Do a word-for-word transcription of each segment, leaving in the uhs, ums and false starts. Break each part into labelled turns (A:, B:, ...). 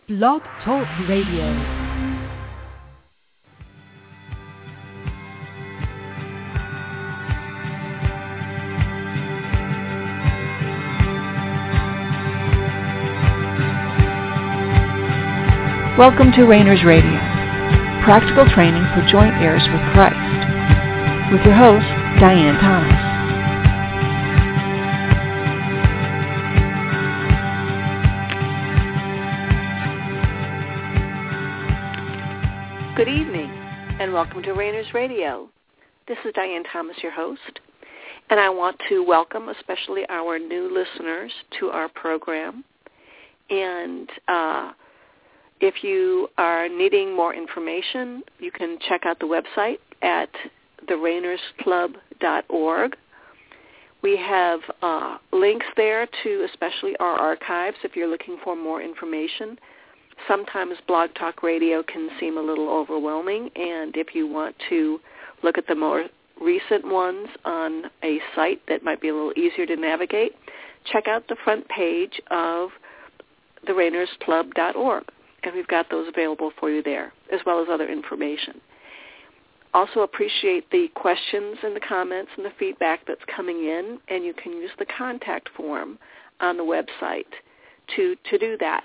A: Blog Talk Radio. Welcome to Rainers Radio, practical training for joint heirs with Christ, with your host, Diane Thomas.
B: Good evening, and welcome to Rainers Radio. This is Diane Thomas, your host, and I want to welcome especially our new listeners to our program. And uh, if you are needing more information, you can check out the website at the rainers club dot org. We have uh, links there to especially our archives if you're looking for more information. Sometimes Blog Talk Radio can seem a little overwhelming, and if you want to look at the more recent ones on a site that might be a little easier to navigate, check out the front page of the rainers club dot org, and we've got those available for you there, as well as other information. Also appreciate the questions and the comments and the feedback that's coming in, and you can use the contact form on the website to, to do that.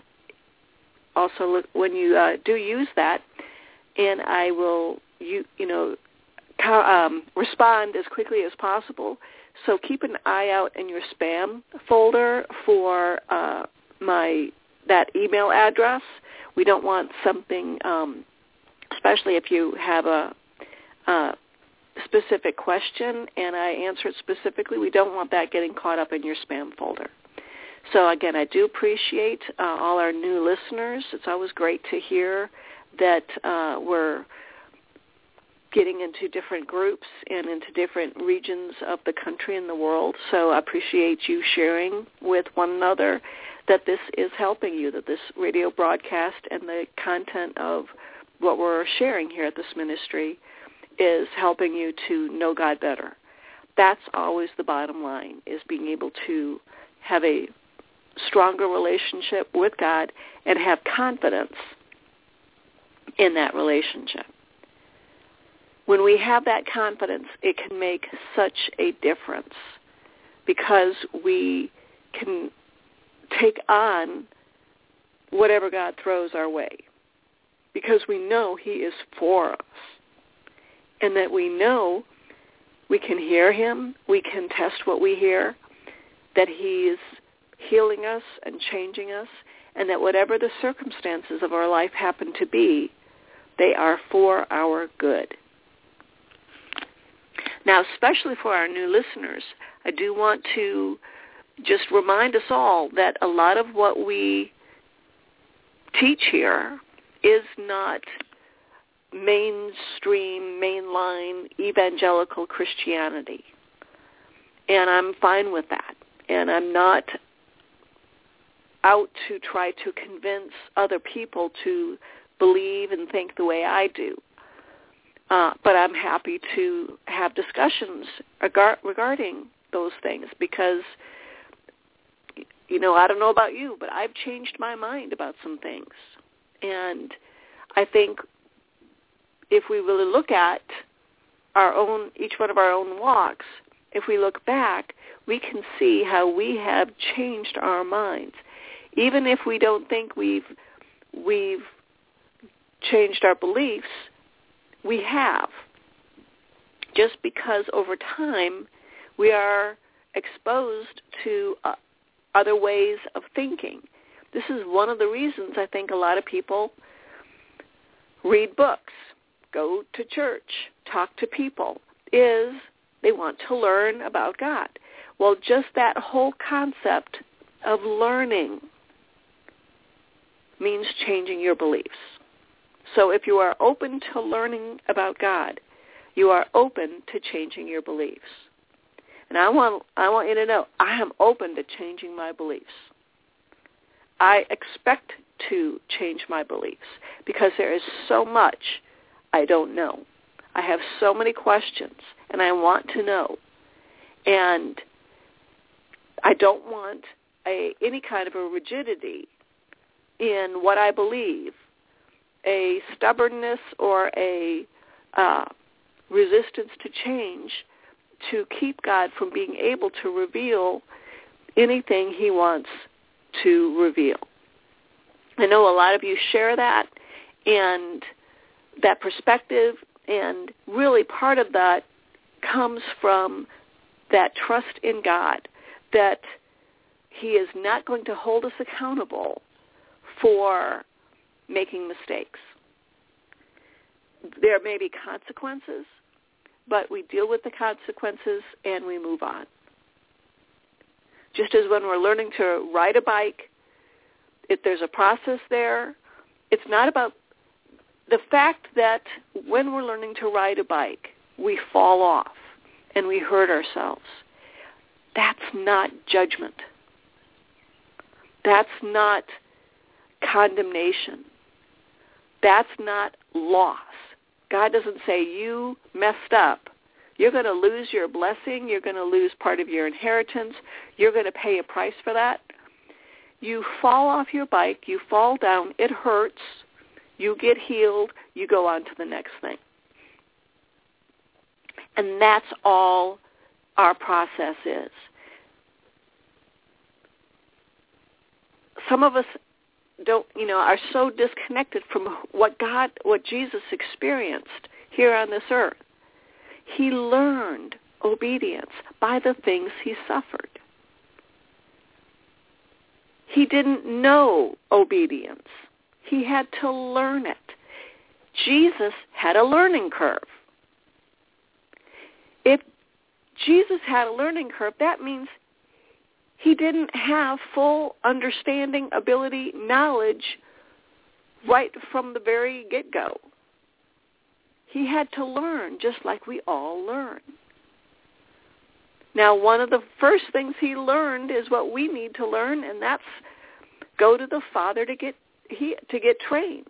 B: Also, look, when you uh, do use that, and I will, you you know, co- um, respond as quickly as possible. So keep an eye out in your spam folder for uh, my that email address. We don't want something, um, especially if you have a, a specific question and I answer it specifically, we don't want that getting caught up in your spam folder. So, again, I do appreciate uh, all our new listeners. It's always great to hear that uh, we're getting into different groups and into different regions of the country and the world. So I appreciate you sharing with one another that this is helping you, that this radio broadcast and the content of what we're sharing here at this ministry is helping you to know God better. That's always the bottom line, is being able to have a stronger relationship with God and have confidence in that relationship. When we have that confidence, it can make such a difference because we can take on whatever God throws our way because we know he is for us and that we know we can hear him, we can test what we hear, that he is healing us and changing us, and that whatever the circumstances of our life happen to be, they are for our good. Now, especially for our new listeners, I do want to just remind us all that a lot of what we teach here is not mainstream, mainline, evangelical Christianity. And I'm fine with that. And I'm not out to try to convince other people to believe and think the way I do. Uh, but I'm happy to have discussions agar- regarding those things because, you know, I don't know about you, but I've changed my mind about some things. And I think if we really look at our own, each one of our own walks, if we look back, we can see how we have changed our minds. Even if we don't think we've we've changed our beliefs, we have. Just because over time we are exposed to uh, other ways of thinking. This is one of the reasons I think a lot of people read books, go to church, talk to people, is they want to learn about God. Well, just that whole concept of learning means changing your beliefs. So if you are open to learning about God, you are open to changing your beliefs. And I want I want you to know, I am open to changing my beliefs. I expect to change my beliefs because there is so much I don't know. I have so many questions, and I want to know. And I don't want a, any kind of a rigidity in what I believe, a stubbornness or a uh, resistance to change to keep God from being able to reveal anything he wants to reveal. I know a lot of you share that and that perspective, and really part of that comes from that trust in God, that he is not going to hold us accountable for making mistakes. There may be consequences, but we deal with the consequences and we move on. Just as when we're learning to ride a bike, if there's a process there, it's not about the fact that when we're learning to ride a bike, we fall off and we hurt ourselves. That's not judgment. That's not condemnation. That's not loss. God doesn't say, you messed up. You're going to lose your blessing. You're going to lose part of your inheritance. You're going to pay a price for that. You fall off your bike. You fall down. It hurts. You get healed. You go on to the next thing. And that's all our process is. Some of us don't, you know, are so disconnected from what God, what Jesus experienced here on this earth. He learned obedience by the things he suffered. He didn't know obedience. He had to learn it. Jesus had a learning curve. If Jesus had a learning curve, that means he didn't have full understanding, ability, knowledge right from the very get-go. He had to learn just like we all learn. Now, one of the first things he learned is what we need to learn, and that's go to the Father to get he, to get trained.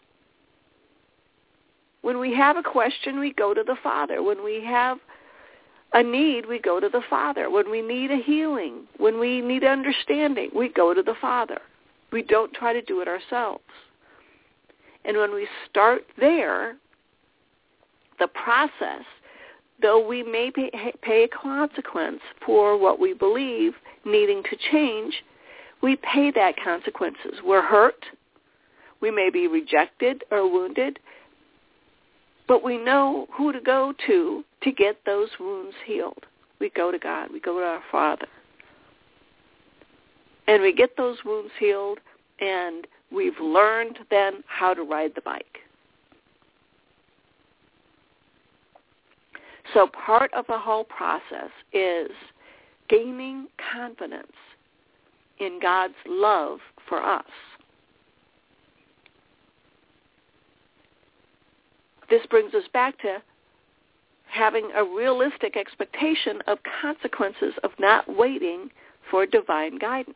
B: When we have a question, we go to the Father. When we have a need, we go to the Father. When we need a healing, when we need understanding, we go to the Father. We don't try to do it ourselves. And when we start there, the process, though we may pay, pay a consequence for what we believe needing to change, we pay that consequences. We're hurt. We may be rejected or wounded, but we know who to go to to get those wounds healed. We go to God. We go to our Father. And we get those wounds healed, and we've learned then how to ride the bike. So part of the whole process is gaining confidence in God's love for us. This brings us back to having a realistic expectation of consequences of not waiting for divine guidance.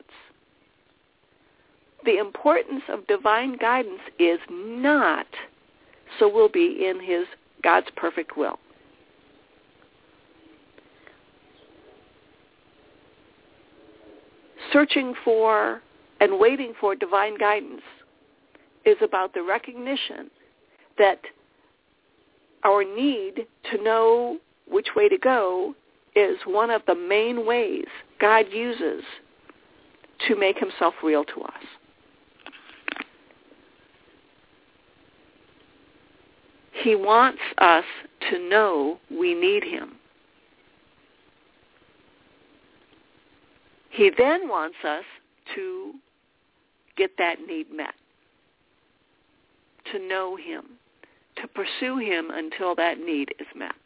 B: The importance of divine guidance is not so we'll be in his God's perfect will. Searching for and waiting for divine guidance is about the recognition that our need to know which way to go is one of the main ways God uses to make himself real to us. He wants us to know we need him. He then wants us to get that need met, to know him, to pursue him until that need is met.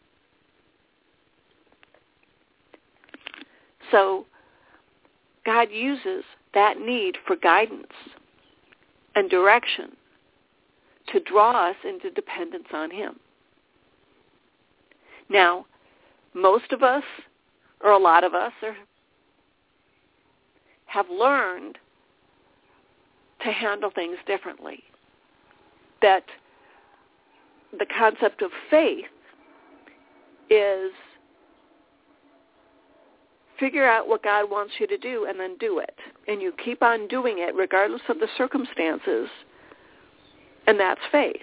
B: So God uses that need for guidance and direction to draw us into dependence on him. Now, most of us, or a lot of us, are have learned to handle things differently. That the concept of faith is figure out what God wants you to do and then do it. And you keep on doing it regardless of the circumstances, and that's faith.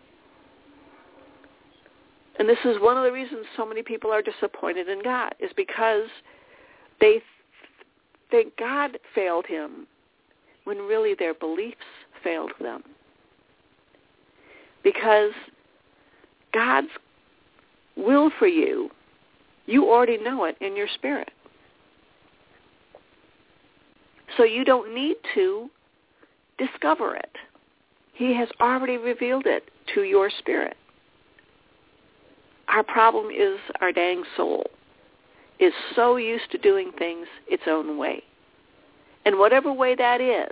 B: And this is one of the reasons so many people are disappointed in God, is because they th- think God failed him when really their beliefs failed them. Because God's will for you, you already know it in your spirit. So you don't need to discover it. He has already revealed it to your spirit. Our problem is our dang soul is so used to doing things its own way. And whatever way that is,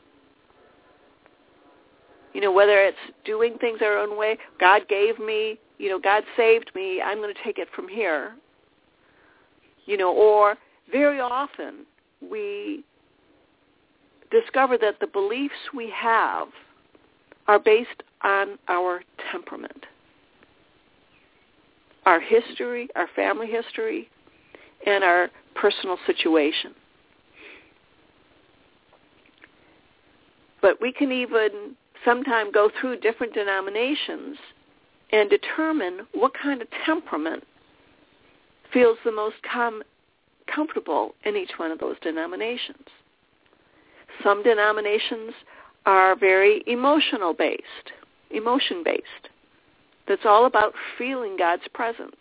B: you know, whether it's doing things our own way, God gave me, you know, God saved me, I'm going to take it from here. You know, or very often we discover that the beliefs we have are based on our temperament, our history, our family history, and our personal situation. But we can even sometimes go through different denominations and determine what kind of temperament feels the most com- comfortable in each one of those denominations. Some denominations are very emotional-based, emotion-based. That's all about feeling God's presence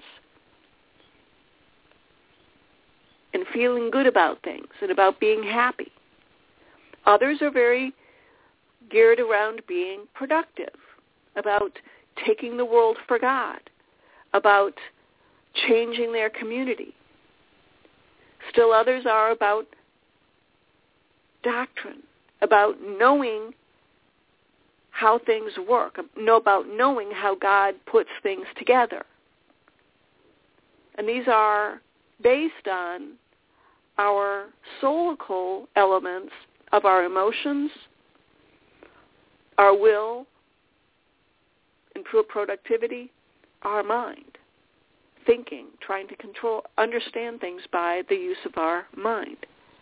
B: and feeling good about things and about being happy. Others are very geared around being productive, about taking the world for God, about changing their community. Still others are about doctrine, about knowing how things work, know about knowing how God puts things together. And these are based on our soulical elements of our emotions, our will, improve productivity, our mind, thinking, trying to control, understand things by the use of our mind.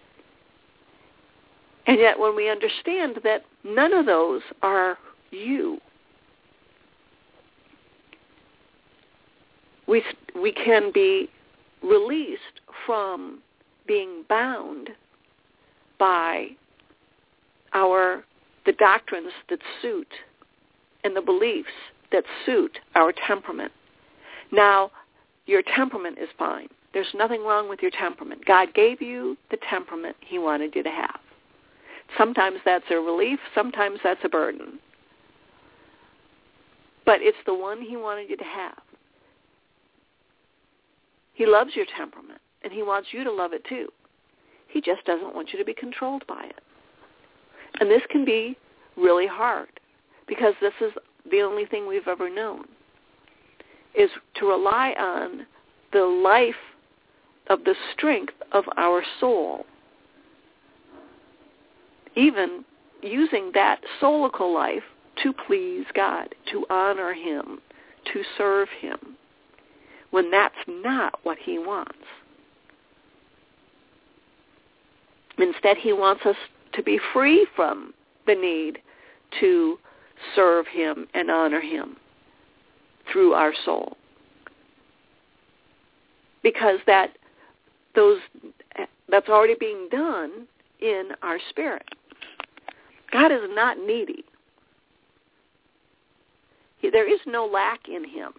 B: And yet when we understand that none of those are you, we we can be released from being bound by our the doctrines that suit and the beliefs that suit our temperament. Now, your temperament is fine. There's nothing wrong with your temperament. God gave you the temperament he wanted you to have. Sometimes that's a relief, sometimes that's a burden. But it's the one he wanted you to have. He loves your temperament, and he wants you to love it too. He just doesn't want you to be controlled by it. And this can be really hard, because this is the only thing we've ever known, is to rely on the life of the strength of our soul, even using that soulical life to please God, to honor him, to serve him, when that's not what he wants. Instead, he wants us to be free from the need to serve him and honor him through our soul. Because that those that's already being done in our spirit. God is not needy. He, there is no lack in him.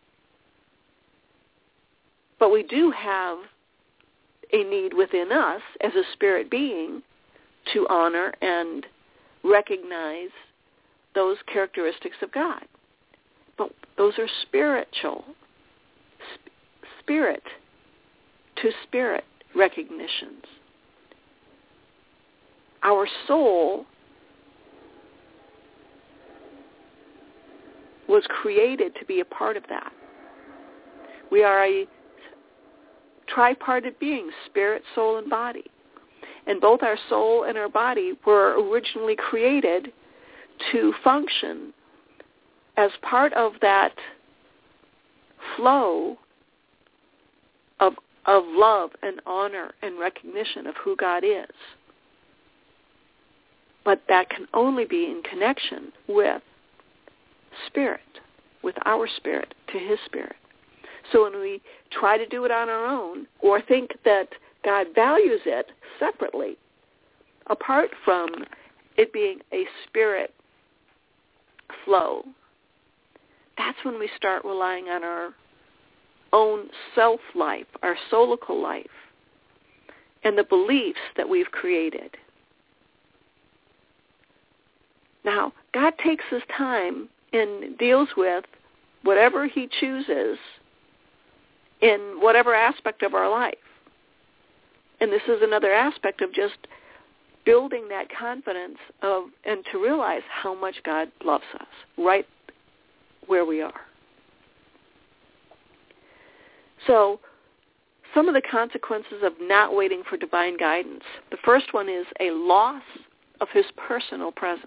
B: But we do have a need within us as a spirit being to honor and recognize those characteristics of God. But those are spiritual, sp- spirit to spirit recognitions. Our soul was created to be a part of that. We are a tripartite being, spirit, soul, and body. And both our soul and our body were originally created to function as part of that flow of of love and honor and recognition of who God is. But that can only be in connection with spirit, with our spirit to his spirit. So when we try to do it on our own or think that God values it separately, apart from it being a spirit flow, that's when we start relying on our own self-life, our solical life, and the beliefs that we've created. Now, God takes his time and deals with whatever he chooses in whatever aspect of our life. And this is another aspect of just building that confidence of and to realize how much God loves us right where we are. So some of the consequences of not waiting for divine guidance. The first one is a loss of his personal presence.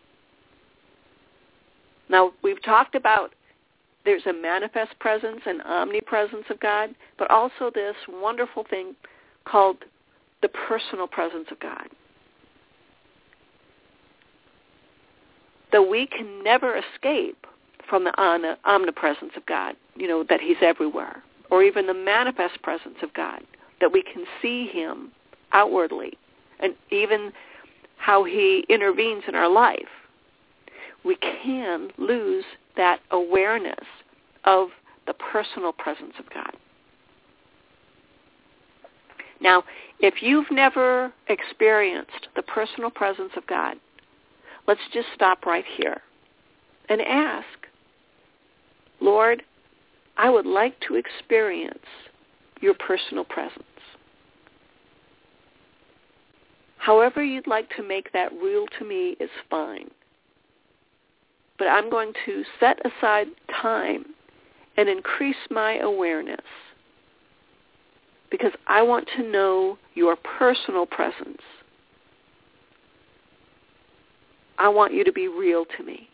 B: Now, we've talked about there's a manifest presence and omnipresence of God, but also this wonderful thing called the personal presence of God. That we can never escape from the omnipresence of God, you know, that he's everywhere, or even the manifest presence of God, that we can see him outwardly, and even how he intervenes in our life. We can lose that awareness of the personal presence of God. Now, if you've never experienced the personal presence of God, let's just stop right here and ask, Lord, I would like to experience your personal presence. However you'd like to make that real to me is fine. But I'm going to set aside time and increase my awareness because I want to know your personal presence. I want you to be real to me.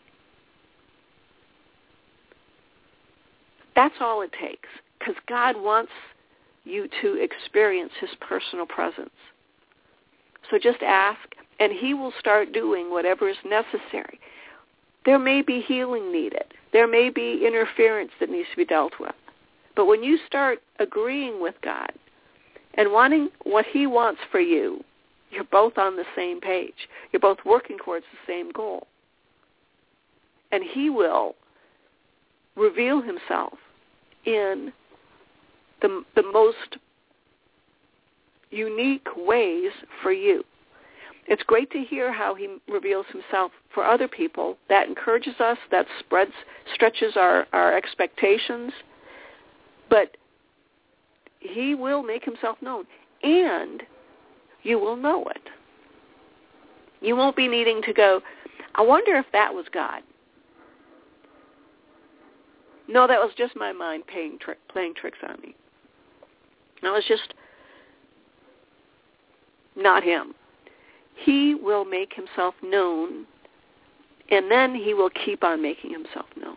B: That's all it takes, because God wants you to experience his personal presence. So just ask, and he will start doing whatever is necessary. There may be healing needed. There may be interference that needs to be dealt with. But when you start agreeing with God and wanting what he wants for you, you're both on the same page. You're both working towards the same goal. And he will reveal himself in the, the most unique ways for you. It's great to hear how he reveals himself for other people. That encourages us. That spreads, stretches our, our expectations. But he will make himself known. And you will know it. You won't be needing to go, I wonder if that was God. No, that was just my mind playing, tri- playing tricks on me. That was just not him. He will make himself known, and then he will keep on making himself known.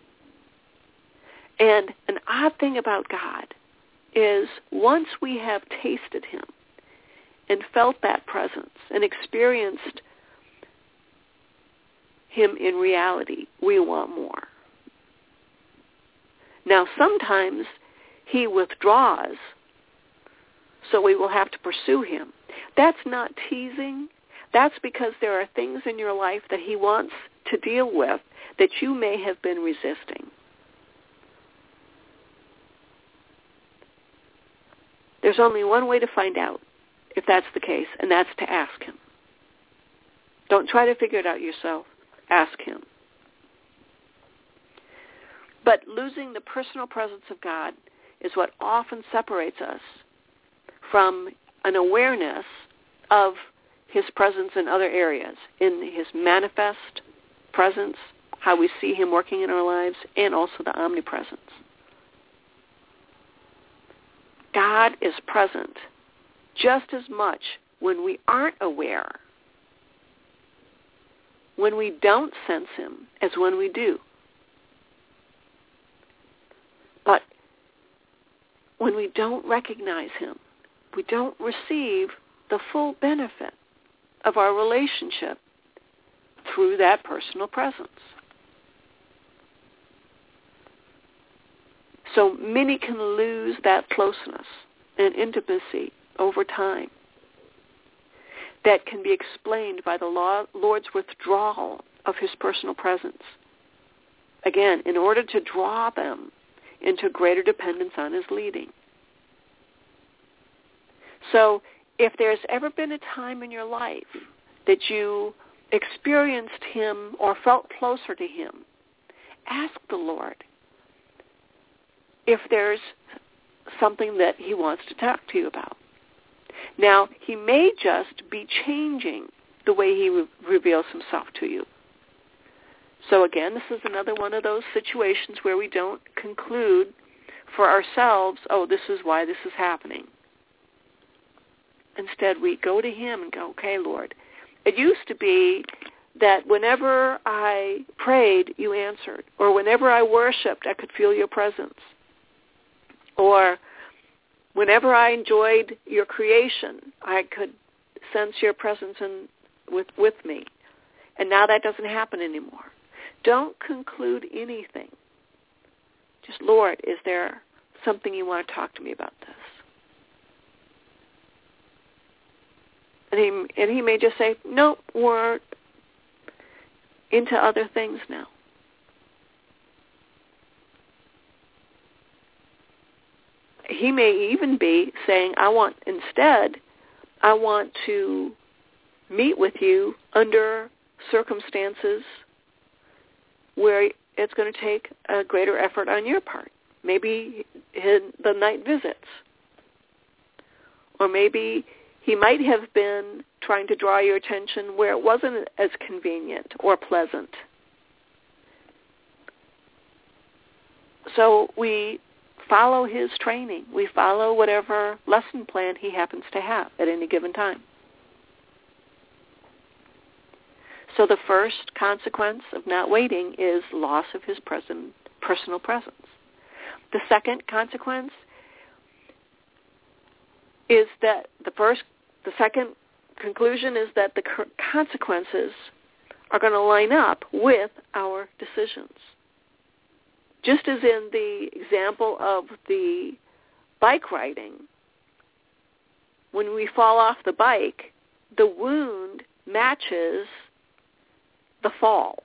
B: And an odd thing about God is once we have tasted him and felt that presence and experienced him in reality, we want more. Now, sometimes he withdraws, so we will have to pursue him. That's not teasing. That's because there are things in your life that he wants to deal with that you may have been resisting. There's only one way to find out if that's the case, and that's to ask him. Don't try to figure it out yourself. Ask him. But losing the personal presence of God is what often separates us from an awareness of his presence in other areas, in his manifest presence, how we see him working in our lives, and also the omnipresence. God is present just as much when we aren't aware, when we don't sense him, as when we do. But when we don't recognize him, we don't receive the full benefit of our relationship through that personal presence. So many can lose that closeness and intimacy over time. That can be explained by the Lord's withdrawal of his personal presence. Again, in order to draw them into greater dependence on his leading. So if there's ever been a time in your life that you experienced him or felt closer to him, ask the Lord if there's something that he wants to talk to you about. Now, he may just be changing the way he re- reveals himself to you. So again, this is another one of those situations where we don't conclude for ourselves, oh, this is why this is happening. Instead, we go to him and go, okay, Lord, it used to be that whenever I prayed, you answered. Or whenever I worshiped, I could feel your presence. Or whenever I enjoyed your creation, I could sense your presence in, with, with me. And now that doesn't happen anymore. Don't conclude anything. Just, Lord, is there something you want to talk to me about this? And he, and he may just say, no, we're into other things now. He may even be saying, I want, instead, I want to meet with you under circumstances where it's going to take a greater effort on your part. Maybe his, the night visits. Or maybe he might have been trying to draw your attention where it wasn't as convenient or pleasant. So we follow his training. We follow whatever lesson plan he happens to have at any given time. So the first consequence of not waiting is loss of his present, personal presence. The second consequence is that the first, the second conclusion is that the consequences are going to line up with our decisions. Just as in the example of the bike riding, when we fall off the bike, the wound matches the fall.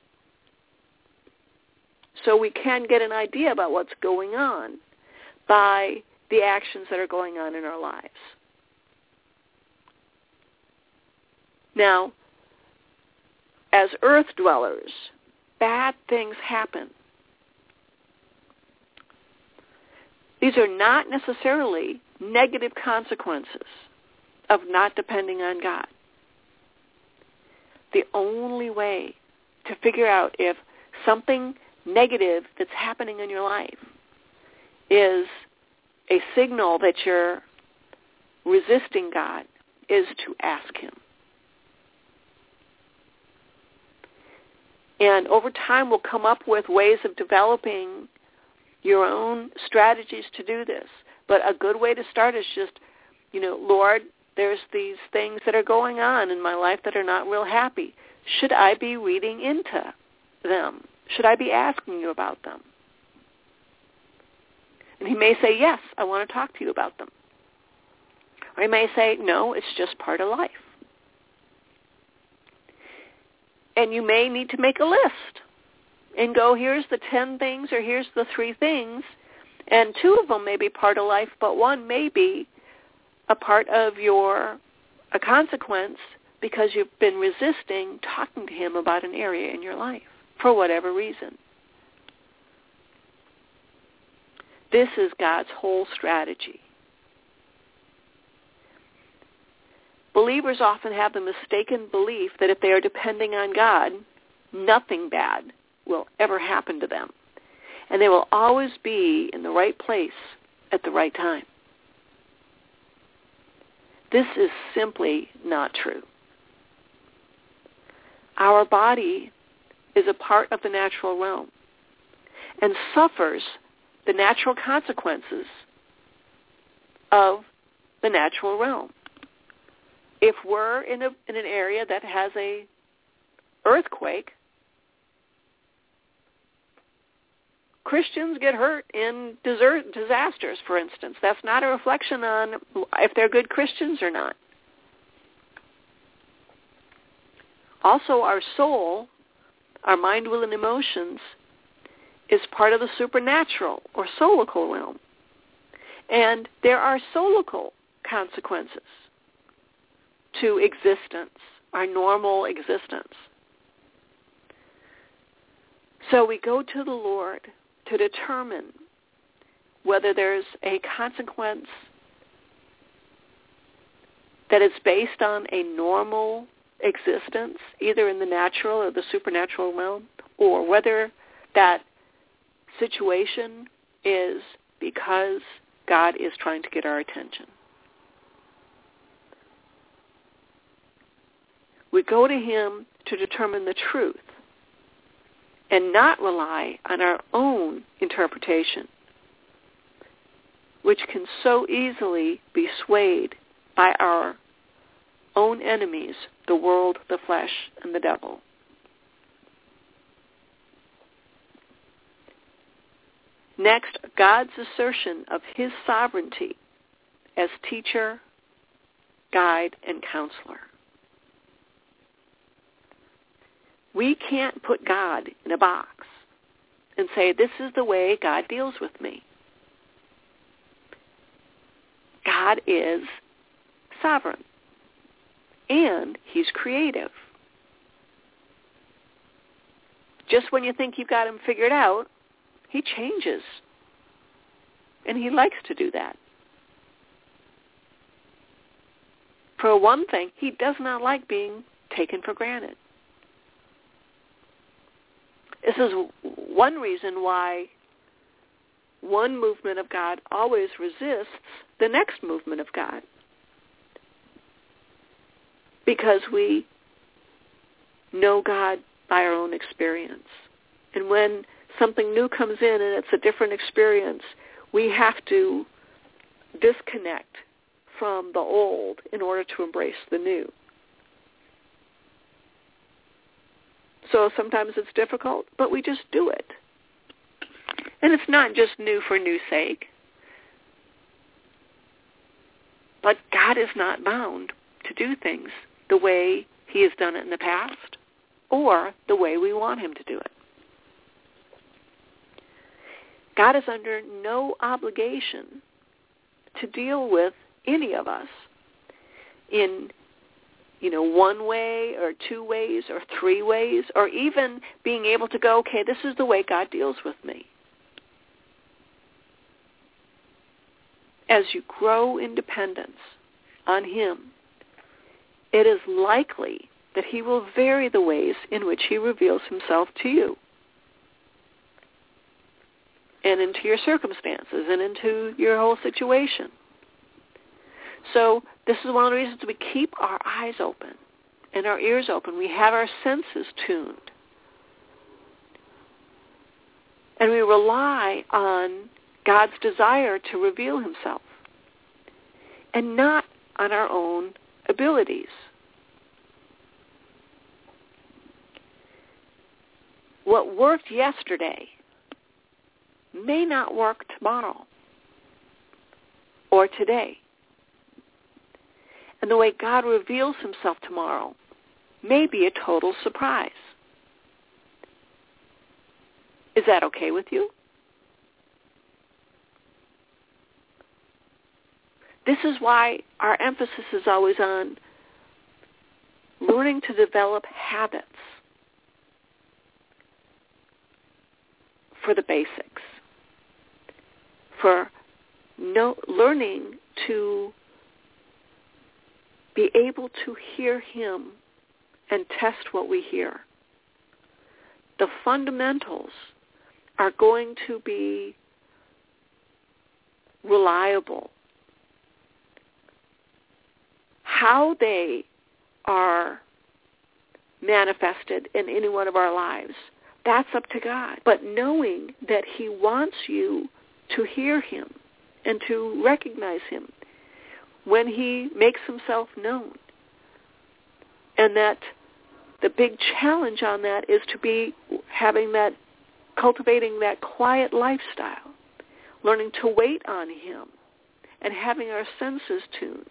B: So we can get an idea about what's going on by the actions that are going on in our lives. Now, as earth dwellers, bad things happen. These are not necessarily negative consequences of not depending on God. The only way to figure out if something negative that's happening in your life is a signal that you're resisting God is to ask him. And over time we'll come up with ways of developing your own strategies to do this. But a good way to start is just, you know, Lord, there's these things that are going on in my life that are not real happy. Should I be reading into them? Should I be asking you about them? And he may say, yes, I want to talk to you about them. Or he may say, no, it's just part of life. And you may need to make a list and go, here's the ten things or here's the three things. And two of them may be part of life, but one may be a part of your, a consequence because you've been resisting talking to him about an area in your life for whatever reason. This is God's whole strategy. Believers often have the mistaken belief that if they are depending on God, nothing bad will ever happen to them. And they will always be in the right place at the right time. This is simply not true. Our body is a part of the natural realm and suffers the natural consequences of the natural realm. If we're in a in an area that has a earthquake, Christians get hurt in desert disasters, for instance. That's not a reflection on if they're good Christians or not. Also, our soul, our mind, will, and emotions is part of the supernatural or soulical realm. And there are soulical consequences to existence, our normal existence. So we go to the Lord to determine whether there's a consequence that is based on a normal existence, either in the natural or the supernatural realm, or whether that situation is because God is trying to get our attention. We go to him to determine the truth and not rely on our own interpretation, which can so easily be swayed by our own enemies, the world, the flesh, and the devil. Next, God's assertion of his sovereignty as teacher, guide, and counselor. We can't put God in a box and say, this is the way God deals with me. God is sovereign, and he's creative. Just when you think you've got him figured out, he changes, and he likes to do that. For one thing, he does not like being taken for granted. This is one reason why one movement of God always resists the next movement of God. Because we know God by our own experience. And when something new comes in and it's a different experience, we have to disconnect from the old in order to embrace the new. So sometimes it's difficult, but we just do it. And it's not just new for new's sake. But God is not bound to do things the way he has done it in the past or the way we want him to do it. God is under no obligation to deal with any of us in, you know, one way or two ways or three ways, or even being able to go, okay, this is the way God deals with me. As you grow in dependence on him, it is likely that he will vary the ways in which he reveals himself to you and into your circumstances and into your whole situation. So this is one of the reasons we keep our eyes open and our ears open. We have our senses tuned. And we rely on God's desire to reveal himself and not on our own abilities. What worked yesterday may not work tomorrow or today. And the way God reveals himself tomorrow may be a total surprise. Is that okay with you? This is why our emphasis is always on learning to develop habits for the basics, for no, learning to be able to hear him and test what we hear. The fundamentals are going to be reliable. How they are manifested in any one of our lives, that's up to God. But knowing that he wants you to hear him and to recognize him when he makes himself known. And that the big challenge on that is to be having that, cultivating that quiet lifestyle, learning to wait on him, and having our senses tuned.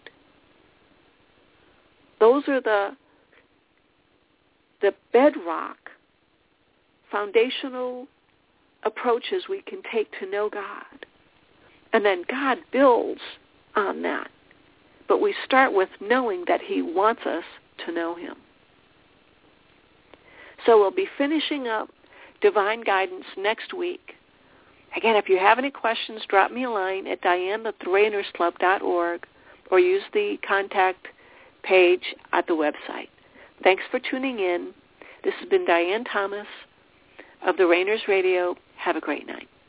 B: Those are the the bedrock, foundational approaches we can take to know God. And then God builds on that. But we start with knowing that he wants us to know him. So we'll be finishing up Divine Guidance next week. Again, if you have any questions, drop me a line at diane at the rainers club dot org or use the contact page at the website. Thanks for tuning in. This has been Diane Thomas of the Rainers Radio. Have a great night.